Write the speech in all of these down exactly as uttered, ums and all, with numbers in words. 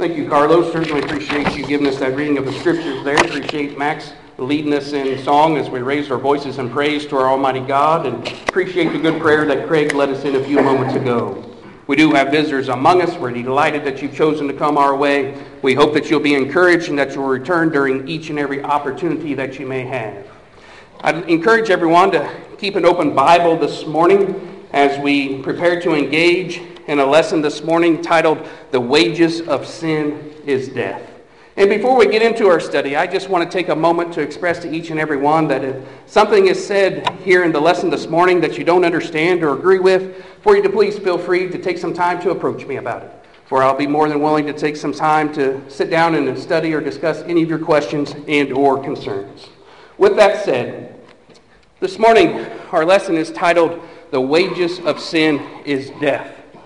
Thank you, Carlos. Certainly appreciate you giving us that reading of the scriptures there. Appreciate Max leading us in song as we raise our voices in praise to our Almighty God, and appreciate the good prayer that Craig led us in a few moments ago. We do have visitors among us. We're delighted that you've chosen to come our way. We hope that you'll be encouraged and that you'll return during each and every opportunity that you may have. I'd encourage everyone to keep an open Bible this morning as we prepare to engage in a lesson this morning titled, "The Wages of Sin is Death." And before we get into our study, I just want to take a moment to express to each and every one that if something is said here in the lesson this morning that you don't understand or agree with, for you to please feel free to take some time to approach me about it. For I'll be more than willing to take some time to sit down and study or discuss any of your questions and or concerns. With that said, this morning our lesson is titled, "The Wages of Sin is Death."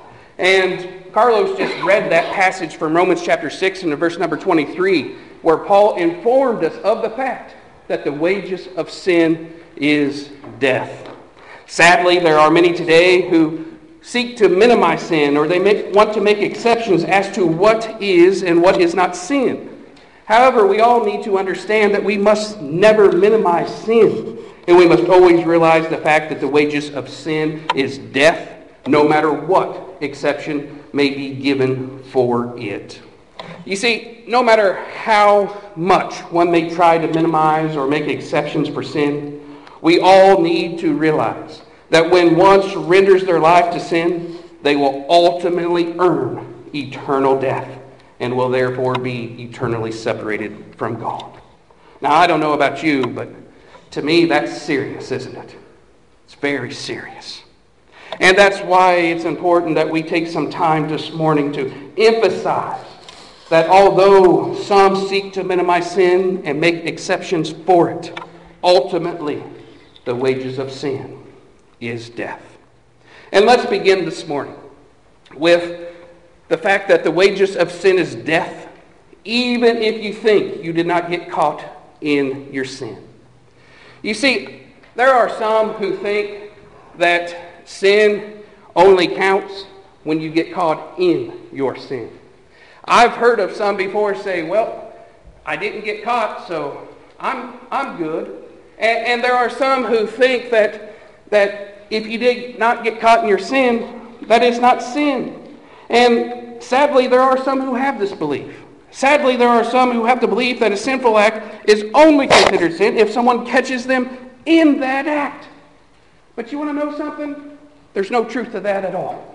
And Carlos just read that passage from Romans chapter six and verse number twenty-three, where Paul informed us of the fact that the wages of sin is death. Sadly, there are many today who seek to minimize sin, or they make, want to make exceptions as to what is and what is not sin. However, we all need to understand that we must never minimize sin, and we must always realize the fact that the wages of sin is death, no matter what exception may be given for it. You see, no matter how much one may try to minimize or make exceptions for sin, we all need to realize that when one surrenders their life to sin, they will ultimately earn eternal death and will therefore be eternally separated from God. Now, I don't know about you, but to me that's serious, isn't it? It's very serious. And that's why it's important that we take some time this morning to emphasize that although some seek to minimize sin and make exceptions for it, ultimately the wages of sin is death. And let's begin this morning with the fact that the wages of sin is death, even if you think you did not get caught in your sin. You see, there are some who think that sin only counts when you get caught in your sin. I've heard of some before say, well, I didn't get caught, so I'm I'm good. And, and there are some who think that that if you did not get caught in your sin, that is not sin. And sadly, there are some who have this belief. Sadly, there are some who have the belief that a sinful act is only considered sin if someone catches them in that act. But you want to know something? There's no truth to that at all.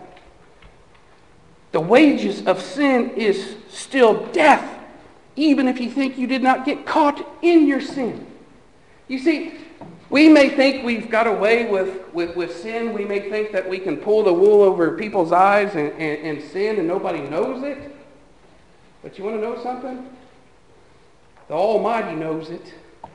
The wages of sin is still death, even if you think you did not get caught in your sin. You see, we may think we've got away with, with, with sin. We may think that we can pull the wool over people's eyes and, and, and sin and nobody knows it. But you want to know something? The Almighty knows it.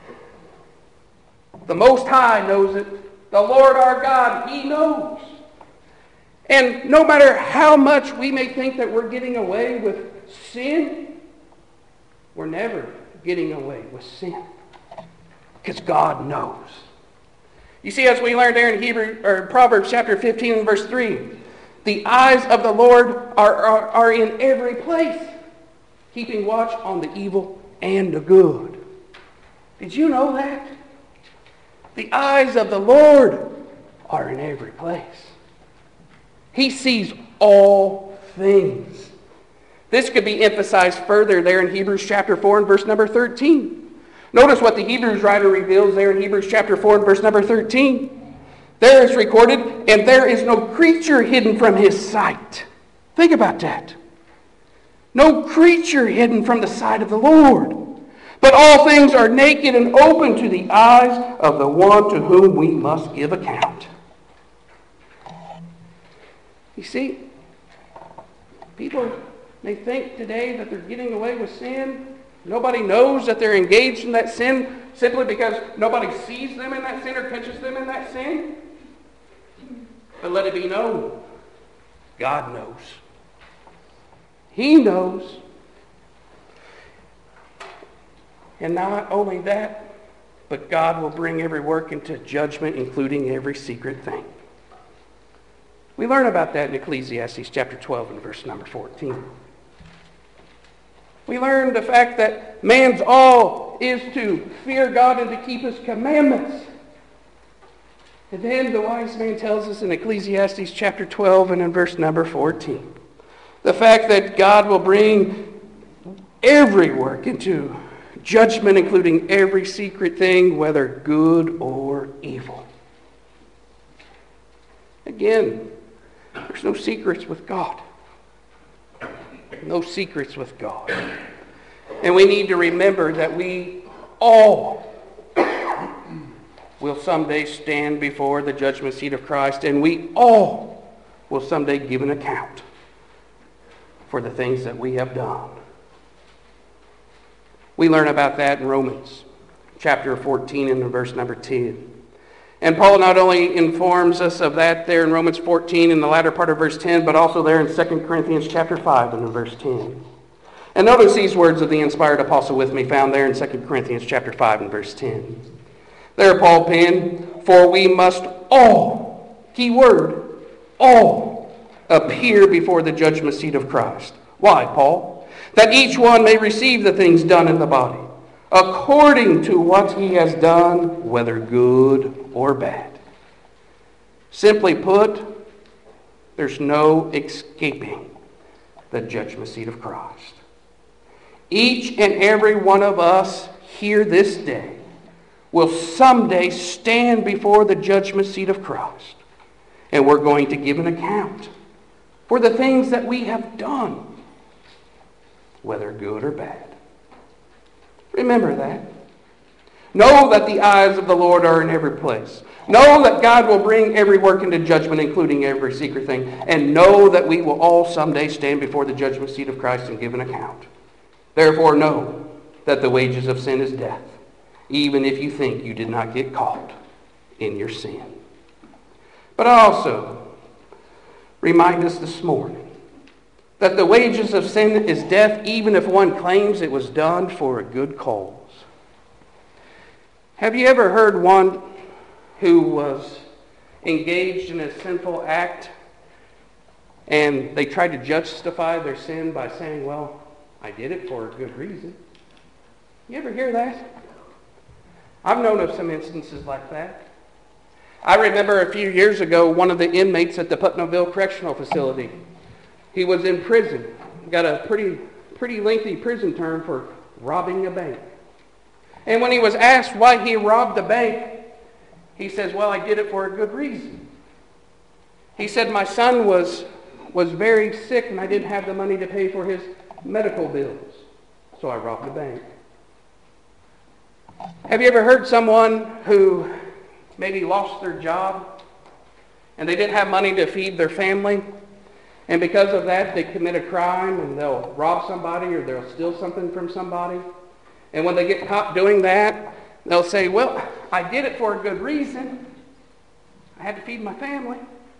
The Most High knows it. The Lord our God, He knows. And no matter how much we may think that we're getting away with sin, we're never getting away with sin. Because God knows. You see, as we learned there in Hebrew or Proverbs chapter fifteen and verse three, the eyes of the Lord are, are, are in every place, keeping watch on the evil and the good. Did you know that? The eyes of the Lord are in every place. He sees all things. This could be emphasized further there in Hebrews chapter four and verse number thirteen. Notice what the Hebrews writer reveals there in Hebrews chapter four and verse number thirteen. There is recorded, and there is no creature hidden from His sight. Think about that. No creature hidden from the sight of the Lord. But all things are naked and open to the eyes of the one to whom we must give account. You see, people may think today that they're getting away with sin. Nobody knows that they're engaged in that sin simply because nobody sees them in that sin or catches them in that sin. But let it be known, God knows. He knows. And not only that, but God will bring every work into judgment, including every secret thing. We learn about that in Ecclesiastes chapter twelve and verse number fourteen. We learn the fact that man's all is to fear God and to keep His commandments. And then the wise man tells us in Ecclesiastes chapter twelve and in verse number fourteen, the fact that God will bring every work into judgment, including every secret thing, whether good or evil. Again, there's no secrets with God. No secrets with God. And we need to remember that we all will someday stand before the judgment seat of Christ, and we all will someday give an account for the things that we have done. We learn about that in Romans chapter fourteen and verse number ten. And Paul not only informs us of that there in Romans fourteen in the latter part of verse ten, but also there in Second Corinthians chapter five and in verse ten. And notice these words of the inspired apostle with me, found there in Second Corinthians chapter five and verse ten. There Paul penned, "For we must all," key word, all, "appear before the judgment seat of Christ." Why, Paul? "That each one may receive the things done in the body, according to what he has done, whether good or bad." Simply put, there's no escaping the judgment seat of Christ. Each and every one of us here this day will someday stand before the judgment seat of Christ. And we're going to give an account for the things that we have done, whether good or bad. Remember that. Know that the eyes of the Lord are in every place. Know that God will bring every work into judgment, including every secret thing. And know that we will all someday stand before the judgment seat of Christ and give an account. Therefore know that the wages of sin is death, even if you think you did not get caught in your sin. But I also remind us this morning that the wages of sin is death, even if one claims it was done for a good cause. Have you ever heard one who was engaged in a sinful act and they tried to justify their sin by saying, "Well, I did it for a good reason"? You ever hear that? I've known of some instances like that. I remember a few years ago, one of the inmates at the Putnamville Correctional Facility, he was in prison, got a pretty, pretty lengthy prison term for robbing a bank. And when he was asked why he robbed the bank, he says, "Well, I did it for a good reason." He said, "My son was, was very sick and I didn't have the money to pay for his medical bills, so I robbed the bank." Have you ever heard someone who maybe lost their job and they didn't have money to feed their family, and because of that they commit a crime and they'll rob somebody or they'll steal something from somebody, and when they get caught doing that, they'll say, "Well, I did it for a good reason. I had to feed my family."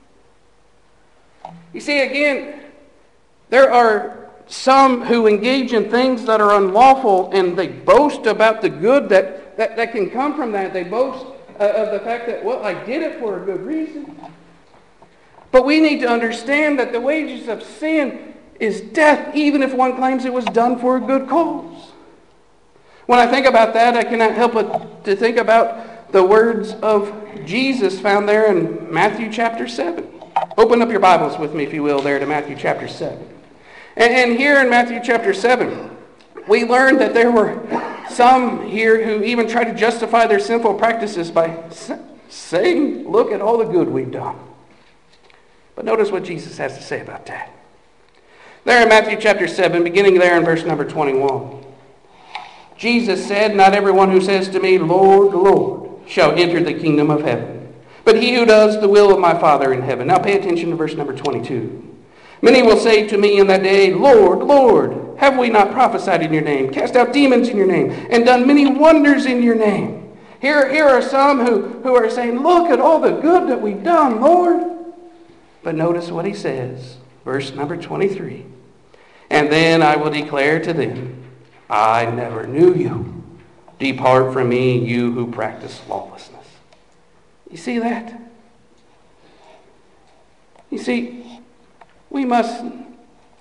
You see, again, there are some who engage in things that are unlawful and they boast about the good that, that, that can come from that. They boast uh, of the fact that, "Well, I did it for a good reason." But we need to understand that the wages of sin is death, even if one claims it was done for a good cause. When I think about that, I cannot help but to think about the words of Jesus found there in Matthew chapter seven. Open up your Bibles with me, if you will, there to Matthew chapter seven. And, and here in Matthew chapter seven, we learned that there were some here who even tried to justify their sinful practices by saying, "Look at all the good we've done." But notice what Jesus has to say about that. There in Matthew chapter seven, beginning there in verse number twenty-one. Jesus said, "Not everyone who says to me, 'Lord, Lord,' shall enter the kingdom of heaven, but he who does the will of my Father in heaven." Now pay attention to verse number twenty-two. "Many will say to me in that day, 'Lord, Lord, have we not prophesied in your name, cast out demons in your name, and done many wonders in your name?'" Here, here are some who, who are saying, "Look at all the good that we've done, Lord." But notice what he says, verse number twenty-three. "And then I will declare to them, I never knew you. Depart from me, you who practice lawlessness." You see that? You see, we must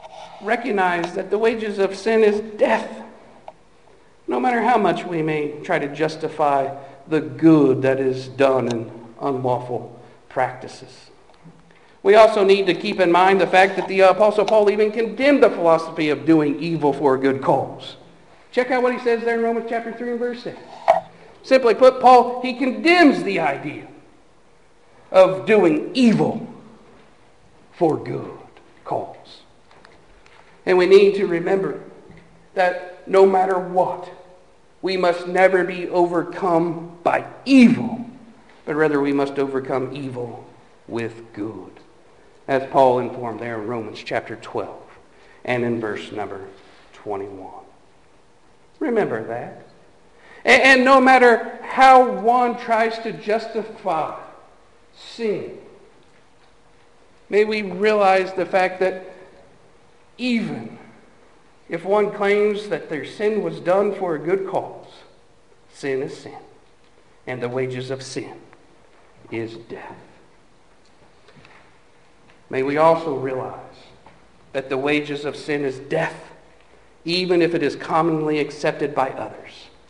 recognize that the wages of sin is death. No matter how much we may try to justify the good that is done in unlawful practices. We also need to keep in mind the fact that the Apostle Paul even condemned the philosophy of doing evil for a good cause. Check out what he says there in Romans chapter three and verse six. Simply put, Paul, he condemns the idea of doing evil for good cause. And we need to remember that no matter what, we must never be overcome by evil, but rather we must overcome evil with good. As Paul informed there in Romans chapter twelve and in verse number twenty-one. Remember that. And, and no matter how one tries to justify sin, may we realize the fact that even if one claims that their sin was done for a good cause, sin is sin, and the wages of sin is death. May we also realize that the wages of sin is death, even if it is commonly accepted by others.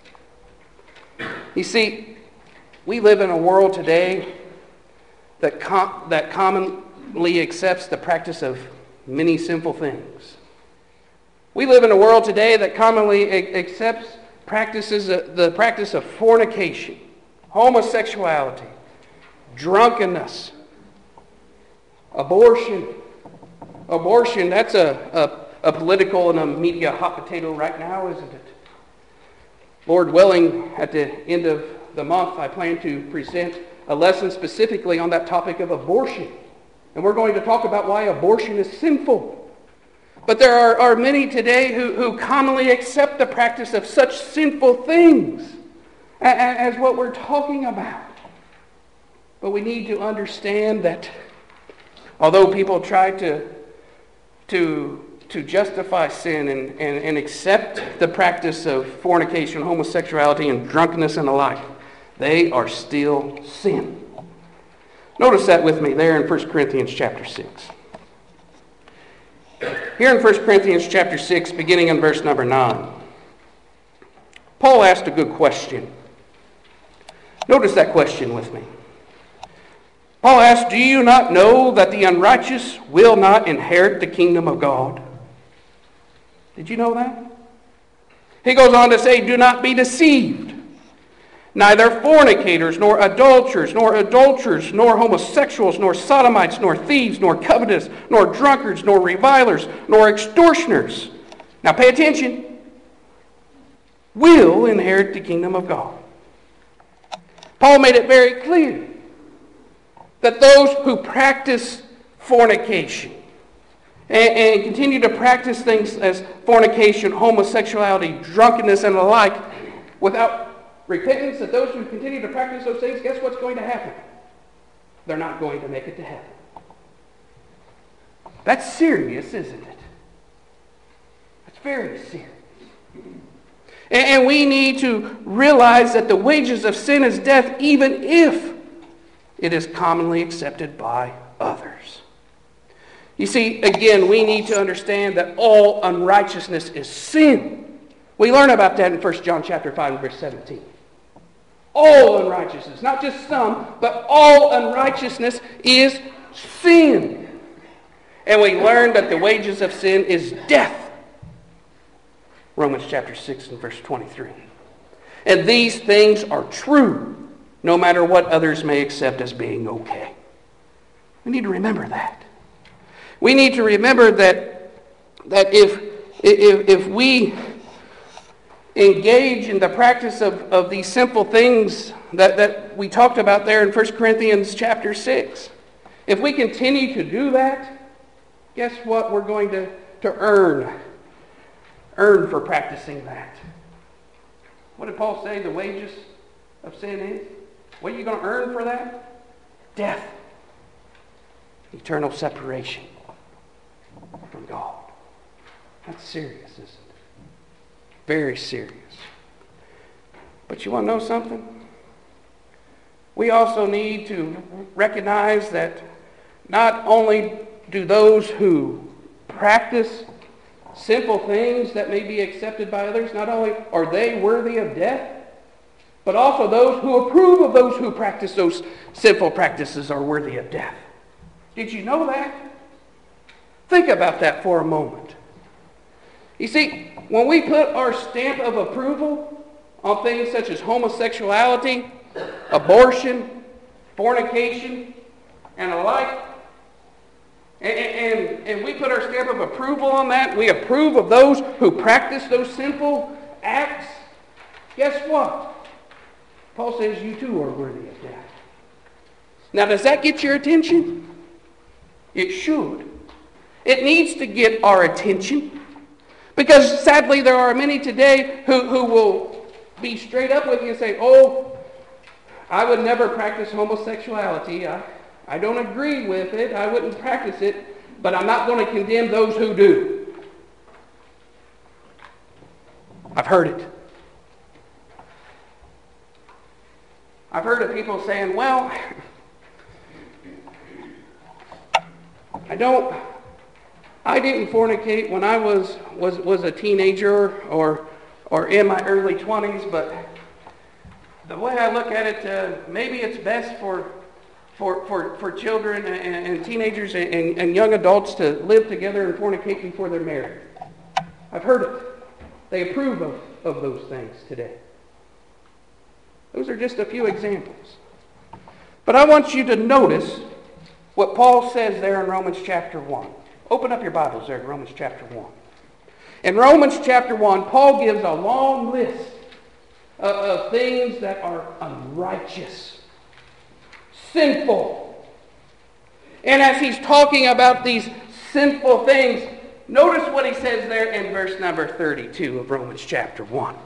You see, we live in a world today that com- that commonly accepts the practice of many sinful things. We live in a world today that commonly a- accepts practices uh, the practice of fornication, homosexuality, drunkenness, abortion. Abortion, that's a, a, a political and a media hot potato right now, isn't it? Lord willing, at the end of the month, I plan to present a lesson specifically on that topic of abortion. And we're going to talk about why abortion is sinful. But there are, are many today who, who commonly accept the practice of such sinful things as, as what we're talking about. But we need to understand that although people try to, to, to justify sin and, and, and accept the practice of fornication, homosexuality, and drunkenness and the like, they are still sin. Notice that with me there in First Corinthians chapter six. Here in First Corinthians chapter six, beginning in verse number nine, Paul asked a good question. Notice that question with me. Paul asked, "Do you not know that the unrighteous will not inherit the kingdom of God?" Did you know that? He goes on to say, "Do not be deceived. Neither fornicators, nor adulterers, nor adulterers, nor homosexuals, nor sodomites, nor thieves, nor covetous, nor drunkards, nor revilers, nor extortioners." Now pay attention. "Will inherit the kingdom of God." Paul made it very clear that those who practice fornication and, and continue to practice things as fornication, homosexuality, drunkenness, and the like without repentance, that those who continue to practice those things, guess what's going to happen? They're not going to make it to heaven. That's serious, isn't it? That's very serious. And, and we need to realize that the wages of sin is death, even if it is commonly accepted by others. You see, again, we need to understand that all unrighteousness is sin. We learn about that in First John chapter five and verse seventeen. All unrighteousness, not just some, but all unrighteousness is sin. And we learn that the wages of sin is death. Romans chapter six and verse twenty-three. And these things are true, no matter what others may accept as being okay. We need to remember that. We need to remember that, that if, if, if we engage in the practice of, of these simple things that, that we talked about there in First Corinthians chapter six, if we continue to do that, guess what we're going to, to earn? Earn for practicing that. What did Paul say the wages of sin is? What are you going to earn for that? Death. Eternal separation from God. That's serious, isn't it? Very serious. But you want to know something? We also need to recognize that not only do those who practice sinful things that may be accepted by others, not only are they worthy of death, but also those who approve of those who practice those sinful practices are worthy of death. Did you know that? Think about that for a moment. You see, when we put our stamp of approval on things such as homosexuality, abortion, fornication, and the like, and, and, and we put our stamp of approval on that, we approve of those who practice those sinful acts, guess what? Paul says you too are worthy of death. Now, does that get your attention? It should. It needs to get our attention. Because sadly, there are many today who, who will be straight up with you and say, oh, I would never practice homosexuality. I, I don't agree with it. I wouldn't practice it. But I'm not going to condemn those who do. I've heard it. I've heard of people saying, well, I don't, I didn't fornicate when I was, was, was a teenager or, or in my early twenties, but the way I look at it, uh, maybe it's best for, for, for, for children and, and teenagers and, and, and young adults to live together and fornicate before they're married. I've heard it. They approve of, of those things today. Those are just a few examples. But I want you to notice what Paul says there in Romans chapter one. Open up your Bibles there in Romans chapter one. In Romans chapter one, Paul gives a long list of, of things that are unrighteous, sinful. And as he's talking about these sinful things, notice what he says there in verse number thirty-two of Romans chapter one.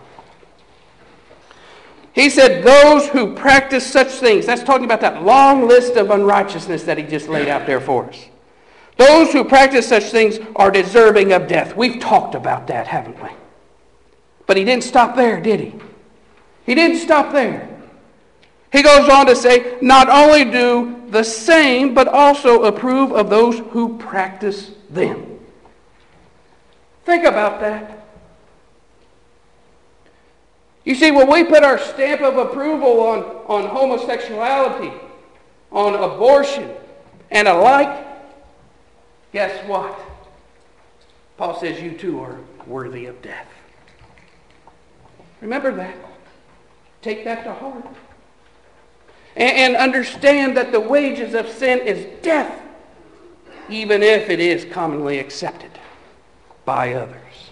He said, those who practice such things, that's talking about that long list of unrighteousness that he just laid out there for us. Those who practice such things are deserving of death. We've talked about that, haven't we? But he didn't stop there, did he? He didn't stop there. He goes on to say, not only do the same, but also approve of those who practice them. Think about that. You see, when we put our stamp of approval on, on homosexuality, on abortion, and alike, guess what? Paul says you too are worthy of death. Remember that. Take that to heart. And, and understand that the wages of sin is death, even if it is commonly accepted by others.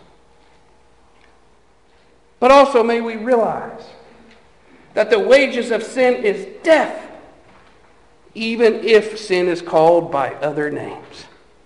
But also may we realize that the wages of sin is death, even if sin is called by other names.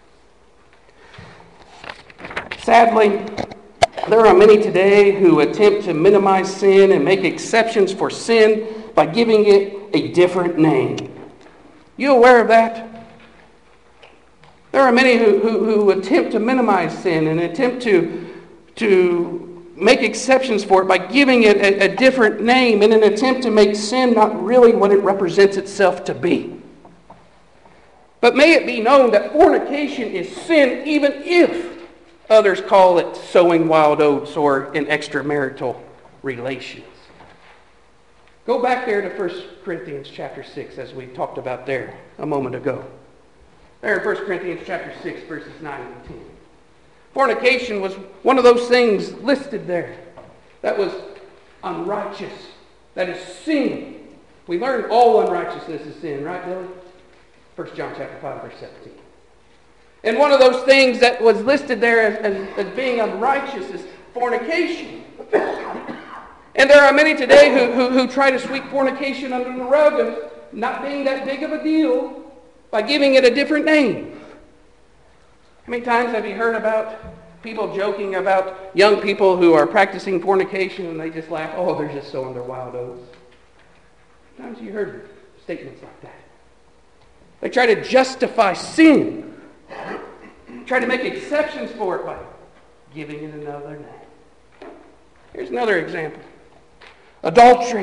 Sadly, there are many today who attempt to minimize sin and make exceptions for sin by giving it a different name. You aware of that? There are many who, who, who attempt to minimize sin and attempt to, to make exceptions for it by giving it a, a different name in an attempt to make sin not really what it represents itself to be. But may it be known that fornication is sin even if others call it sowing wild oats or in extramarital relations. Go back there to First Corinthians chapter six, as we talked about there a moment ago. There in First Corinthians chapter six, verses nine and ten. Fornication was one of those things listed there that was unrighteous, that is sin. We learned all unrighteousness is sin, right, Billy? First John chapter five, verse seventeen. And one of those things that was listed there as, as, as being unrighteous is fornication. And there are many today who, who, who try to sweep fornication under the rug of not being that big of a deal by giving it a different name. How many times have you heard about people joking about young people who are practicing fornication and they just laugh, oh, they're just sowing their wild oats? How many times have you heard statements like that? They try to justify sin, try to make exceptions for it by giving it another name. Here's another example. Adultery.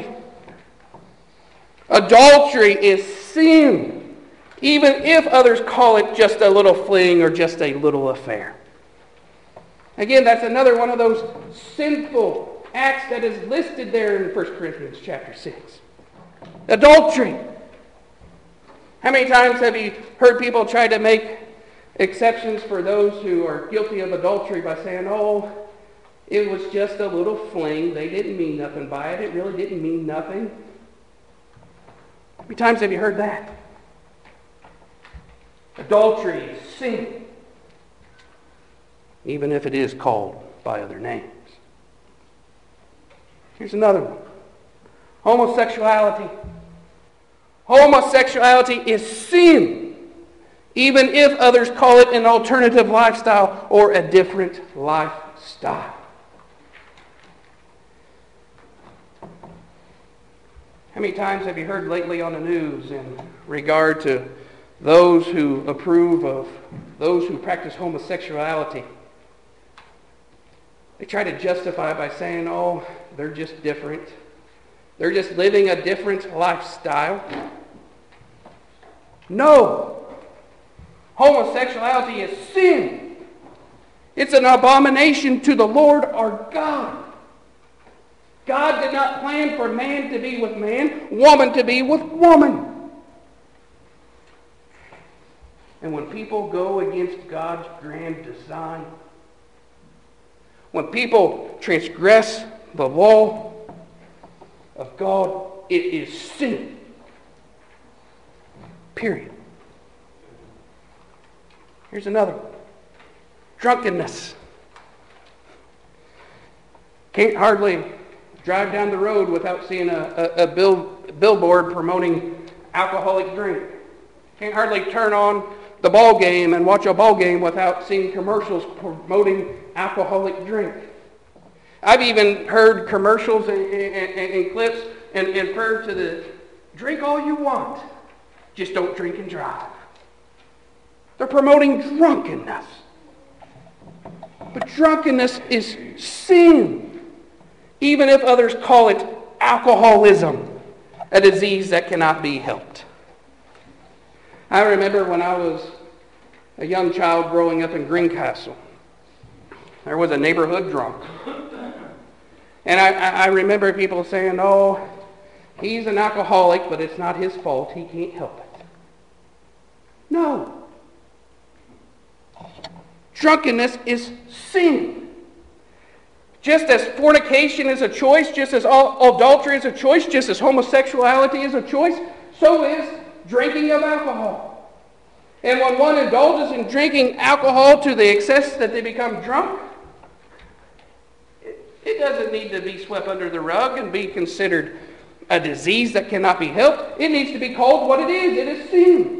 Adultery is sin, even if others call it just a little fling or just a little affair. Again, that's another one of those sinful acts that is listed there in First Corinthians chapter six. Adultery. How many times have you heard people try to make exceptions for those who are guilty of adultery by saying, oh, it was just a little fling. They didn't mean nothing by it. It really didn't mean nothing. How many times have you heard that? Adultery is sin, even if it is called by other names. Here's another one. Homosexuality. Homosexuality is sin, even if others call it an alternative lifestyle or a different lifestyle. How many times have you heard lately on the news in regard to those who approve of those who practice homosexuality? They try to justify it by saying, oh, they're just different. They're just living a different lifestyle. No. Homosexuality is sin. It's an abomination to the Lord our God. God did not plan for man to be with man, woman to be with woman. And when people go against God's grand design, when people transgress the law of God, it is sin. Period. Here's another one. Drunkenness. Can't hardly drive down the road without seeing a, a, a bill, billboard promoting alcoholic drink. Can't hardly turn on the ball game and watch a ball game without seeing commercials promoting alcoholic drink. I've even heard commercials and, and, and, and clips and, and referred to the drink all you want, just don't drink and drive. They're promoting drunkenness. But drunkenness is sin, even if others call it alcoholism, a disease that cannot be helped. I remember when I was a young child growing up in Greencastle, there was a neighborhood drunk. And I, I remember people saying, oh, he's an alcoholic, but it's not his fault. He can't help it. No. Drunkenness is sin. Just as fornication is a choice, just as adultery is a choice, just as homosexuality is a choice, so is drinking of alcohol. And when one indulges in drinking alcohol to the excess that they become drunk, it doesn't need to be swept under the rug and be considered a disease that cannot be helped. It needs to be called what it is. It is sin.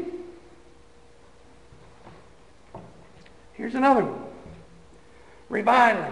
Here's another one. Reviling.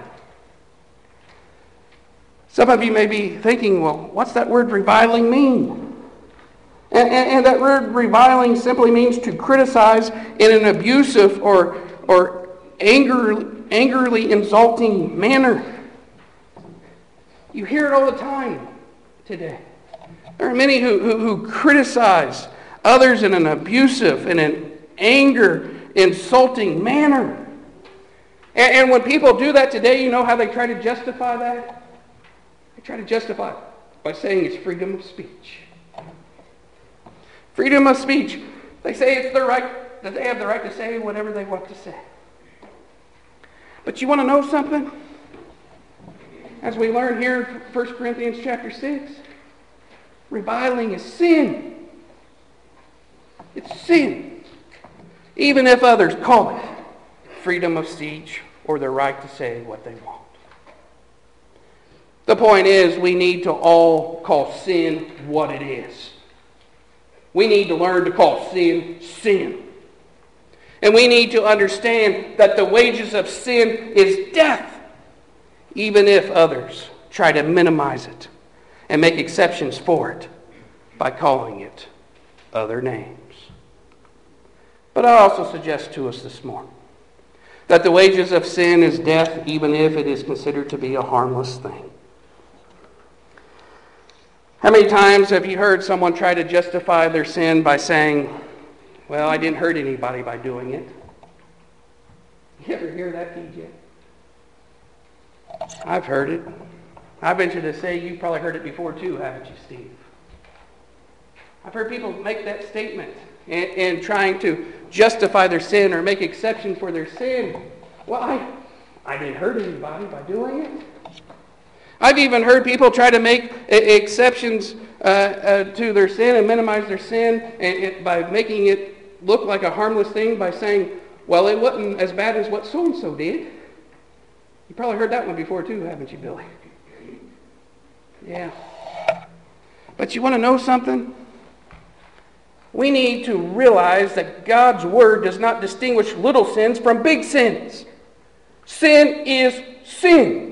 Some of you may be thinking, well, what's that word reviling mean? And, and, and that word reviling simply means to criticize in an abusive or, or anger, angrily insulting manner. You hear it all the time today. There are many who, who, who criticize others in an abusive and an anger insulting manner. And, and when people do that today, you know how they try to justify that? They try to justify it by saying it's freedom of speech. Freedom of speech. They say it's their right, that they have the right to say whatever they want to say. But you want to know something? As we learn here in First Corinthians chapter six, reviling is sin. It's sin. Even if others call it freedom of speech or the right to say what they want. The point is, we need to all call sin what it is. We need to learn to call sin, sin. And we need to understand that the wages of sin is death, even if others try to minimize it and make exceptions for it by calling it other names. But I also suggest to us this morning that the wages of sin is death, even if it is considered to be a harmless thing. How many times have you heard someone try to justify their sin by saying, well, I didn't hurt anybody by doing it? You ever hear that, D J? I've heard it. I venture to say you've probably heard it before too, haven't you, Steve? I've heard people make that statement in, in trying to justify their sin or make exception for their sin. Well, I, I didn't hurt anybody by doing it. I've even heard people try to make exceptions uh, uh, to their sin and minimize their sin and, and by making it look like a harmless thing by saying, well, it wasn't as bad as what so-and-so did. You probably heard that one before too, haven't you, Billy? Yeah. But you want to know something? We need to realize that God's Word does not distinguish little sins from big sins. Sin is sin.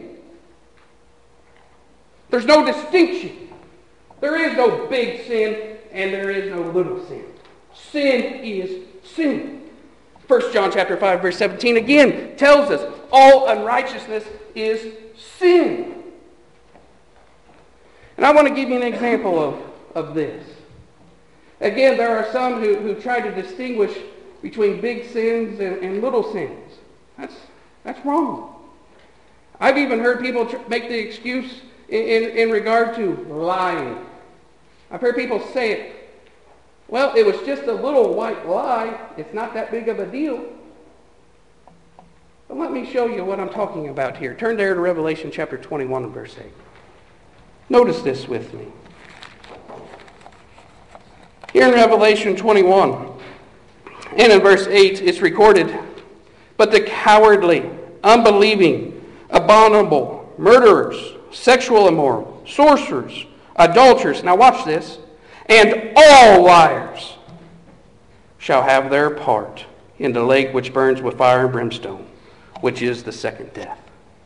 There's no distinction. There is no big sin and there is no little sin. Sin is sin. First John chapter five, verse seventeen again tells us all unrighteousness is sin. And I want to give you an example of, of this. Again, there are some who, who try to distinguish between big sins and, and little sins. That's, that's wrong. I've even heard people tr- make the excuse in, in, in regard to lying. I've heard people say it. Well, it was just a little white lie. It's not that big of a deal. But let me show you what I'm talking about here. Turn there to Revelation chapter twenty-one and verse eight. Notice this with me. Here in Revelation twenty-one, and in verse eight, it's recorded, but the cowardly, unbelieving, abominable, murderers, sexual immoral, sorcerers, adulterers, now watch this, and all liars shall have their part in the lake which burns with fire and brimstone, which is the second death.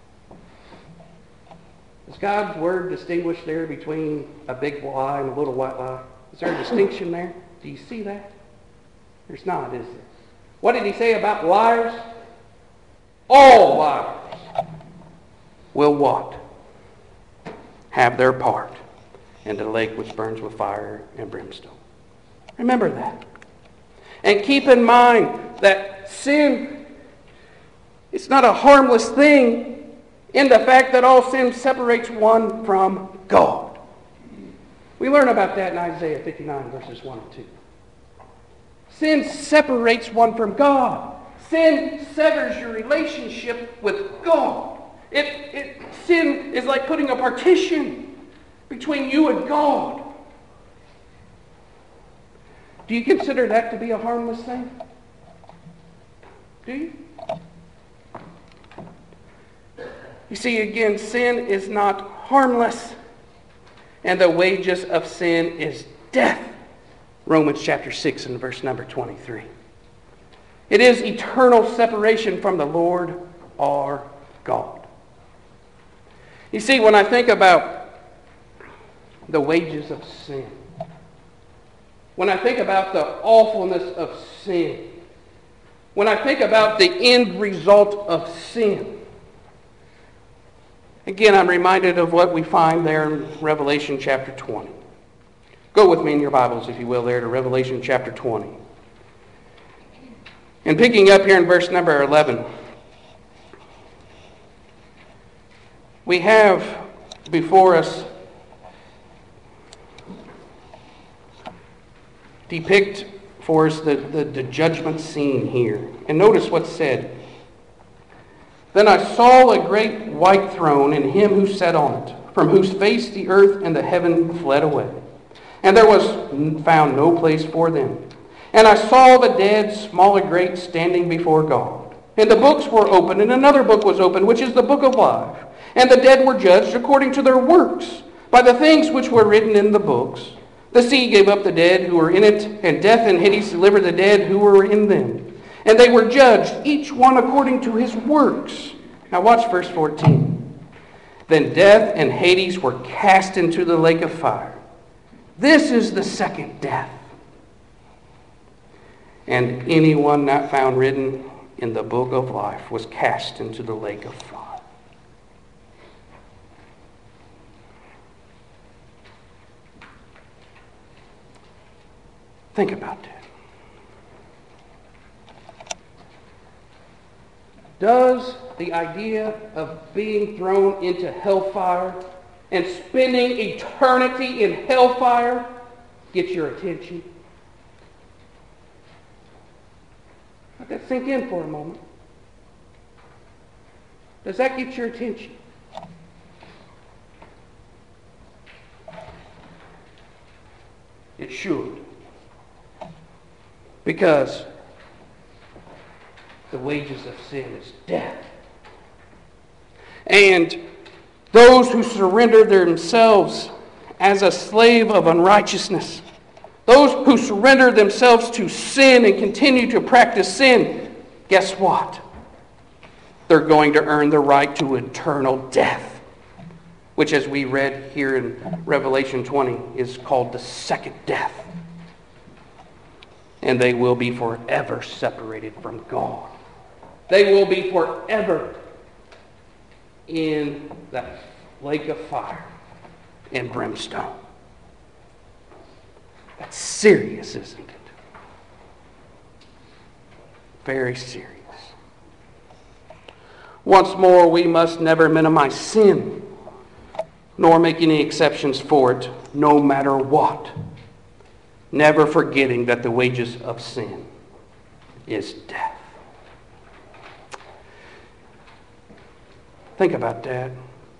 Does God's Word distinguish there between a big lie and a little white lie? Is there a distinction there? Do you see that? There's not, is there? What did he say about liars? All liars will what? Have their part in the lake which burns with fire and brimstone. Remember that. And keep in mind that sin, it's not a harmless thing in the fact that all sin separates one from God. We learn about that in Isaiah fifty-nine, verses one and two. Sin separates one from God. Sin severs your relationship with God. It, it, sin is like putting a partition between you and God. Do you consider that to be a harmless thing? Do you? You see, again, sin is not harmless, and the wages of sin is death. Romans chapter six and verse number twenty-three. It is eternal separation from the Lord our God. You see, when I think about the wages of sin, when I think about the awfulness of sin, when I think about the end result of sin, again, I'm reminded of what we find there in Revelation chapter twenty. Go with me in your Bibles, if you will, there to Revelation chapter twenty. And picking up here in verse number eleven, we have before us depict for us the, the, the judgment scene here. And notice what's said. Then I saw a great white throne and him who sat on it, from whose face the earth and the heaven fled away. And there was found no place for them. And I saw the dead, small and great, standing before God. And the books were opened, and another book was opened, which is the book of life. And the dead were judged according to their works, by the things which were written in the books. The sea gave up the dead who were in it, and death and Hades delivered the dead who were in them. And they were judged, each one according to his works. Now watch verse fourteen. Then death and Hades were cast into the lake of fire. This is the second death. And anyone not found written in the book of life was cast into the lake of fire. Think about that. Does the idea of being thrown into hellfire and spending eternity in hellfire get your attention? Let that sink in for a moment. Does that get your attention? It should. Because the wages of sin is death. And those who surrender themselves as a slave of unrighteousness, those who surrender themselves to sin and continue to practice sin, guess what? They're going to earn the right to eternal death, which, as we read here in Revelation twenty, is called the second death. And they will be forever separated from God. They will be forever in that lake of fire and brimstone. That's serious, isn't it? Very serious. Once more, we must never minimize sin, nor make any exceptions for it, no matter what. Never forgetting that the wages of sin is death. Think about that.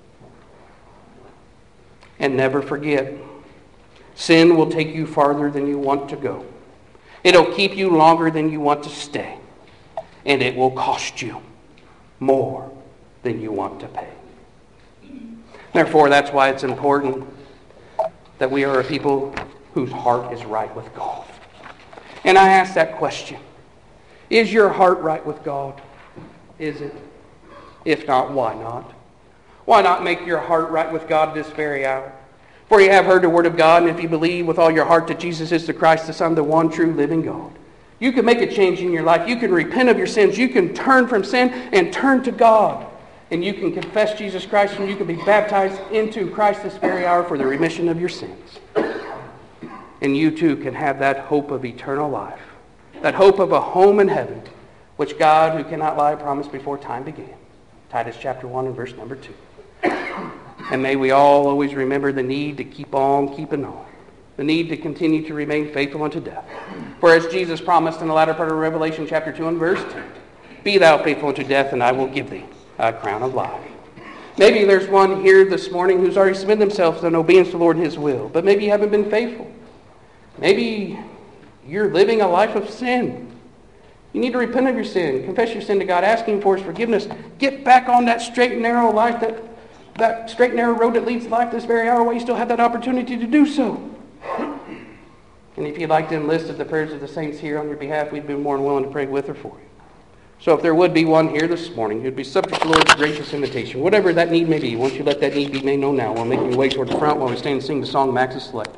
And never forget, sin will take you farther than you want to go. It'll keep you longer than you want to stay. And it will cost you more than you want to pay. Therefore, that's why it's important that we are a people whose heart is right with God. And I ask that question. Is your heart right with God? Is it? If not, why not? Why not make your heart right with God this very hour? For you have heard the word of God, and if you believe with all your heart that Jesus is the Christ, the Son, the one true living God, you can make a change in your life. You can repent of your sins. You can turn from sin and turn to God. And you can confess Jesus Christ, and you can be baptized into Christ this very hour for the remission of your sins. And you too can have that hope of eternal life, that hope of a home in heaven, which God, who cannot lie, promised before time began. Titus chapter one and verse number two. And may we all always remember the need to keep on keeping on. The need to continue to remain faithful unto death. For as Jesus promised in the latter part of Revelation chapter two and verse ten, be thou faithful unto death, and I will give thee a crown of life. Maybe there's one here this morning who's already submitted themselves in obedience to the Lord and His will, but maybe you haven't been faithful. Maybe you're living a life of sin. You need to repent of your sin, confess your sin to God, ask Him for His forgiveness. Get back on that straight and narrow life, that, that straight and narrow road that leads to life this very hour while you still have that opportunity to do so. And if you'd like to enlist the prayers of the saints here on your behalf, we'd be more than willing to pray with or for you. So if there would be one here this morning who'd be subject to the Lord's gracious invitation, whatever that need may be, won't you let that need be made known now? We'll make your way toward the front while we stand and sing the song Max is selected.